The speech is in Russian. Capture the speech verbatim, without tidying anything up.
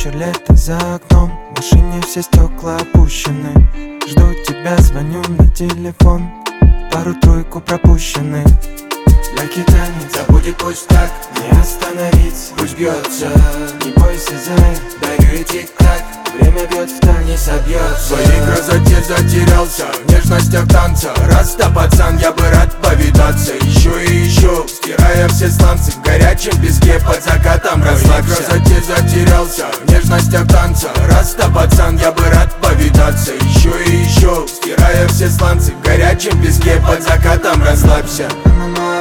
вечер, лето за окном, в машине все стекла опущены. Жду тебя, звоню на телефон, пару-тройку пропущены. Я китанец, Да будет пусть так, не остановиться, пусть бьется. не бойся, зай, Даю и тик-так, время бьет в так, не собьется. в своей красоте затерялся, в нежностях танца. Раз-то, пацан, я бы рад повидаться. Еще и еще, стирая все сланцы, в горячем песке под закатом расслабься. В своей красоте затерялся, в нежностях танца. Раз-то, пацан, я бы рад повидаться. Еще и еще, стирая все сланцы, в горячем песке под закатом расслабься. Мама,